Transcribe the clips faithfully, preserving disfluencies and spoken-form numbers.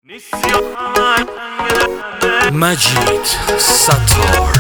مجید ستار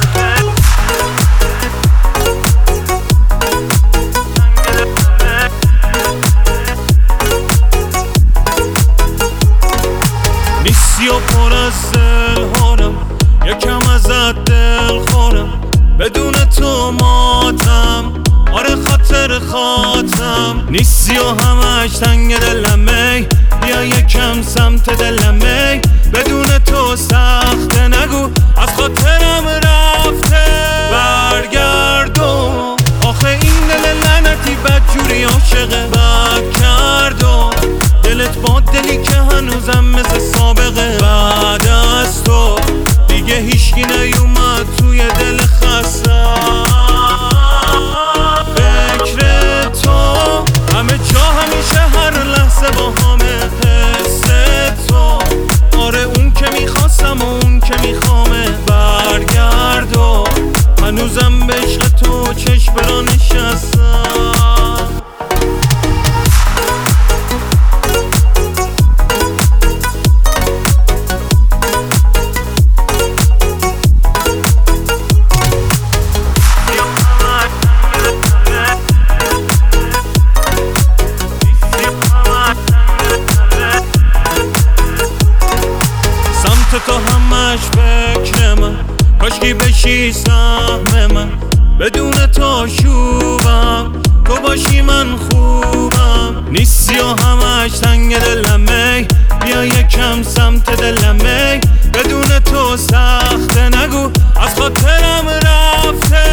نیستی و پر از دلهارم، یکم ازت دل خورم، بدون تو ماتم، آره خاطر خاطم. نیستی و همش تنگ دلمه، بیا یکم سمت دلمه، بدون تو سخته، نگو از خاطرم رفته. برگردم آخه این دل لعنتی بدجوری عاشقه، بد کردم دلت با دلی که هنوزم مثل سابقه. بعد از تو دیگه هیچکی نیومد توی دل خستم. فکر تو همه جا، همیشه، هر لحظه با همه. حس تو آره اون که میخواستم و اون که میخوامه. برگرد و هنوزم به عشق تو چشم برا نشستم. تو همش فکر من، کاشکی بشی سهم من، بدون تو شوبم، تو باشی من خوبم. نیستی و همش تنگ دلمه، بیا یکم سمت دلمه، بدون تو سخته، نگو از خاطرم رفته.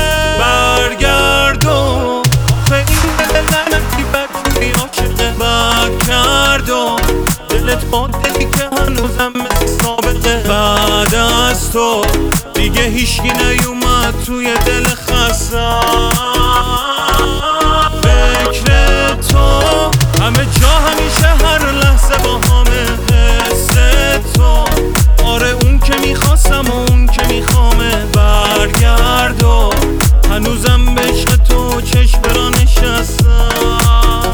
برگردم آخه این دل لعنتی بدجوری عاشقه، بد کردم دلت با دلی که هنوزم مثل سابقه. بعد از تو دیگه هیچکی نیومد توی دل خستم. فکر تو همه جا، همیشه، هر لحظه با همه. حس تو آره اون که میخواستم و اون که میخوامه. برگرد و هنوزم به عشق تو چشم برا نشستم.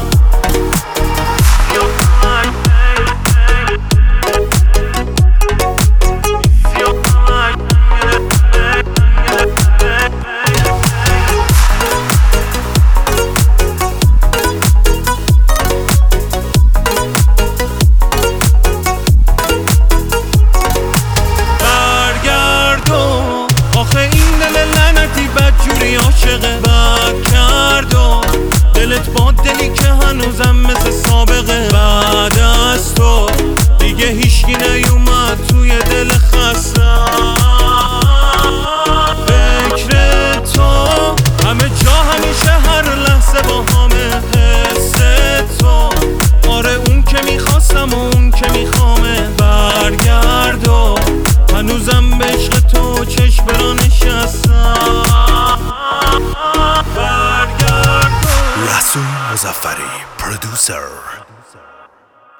بدجوری عاشقه، بد کردم دلت با دلی که هنوزم مثل سابقه. بعد از تو دیگه هیچکی نیومد توی دل خستم. فکر تو همه جا، همیشه، هر لحظه با همه. حس تو آره اون که میخواستم و اون که میخوامه. برگرد و هنوزم به عشق تو چشم برا نشستم. رسول مظفری، پرودوسر.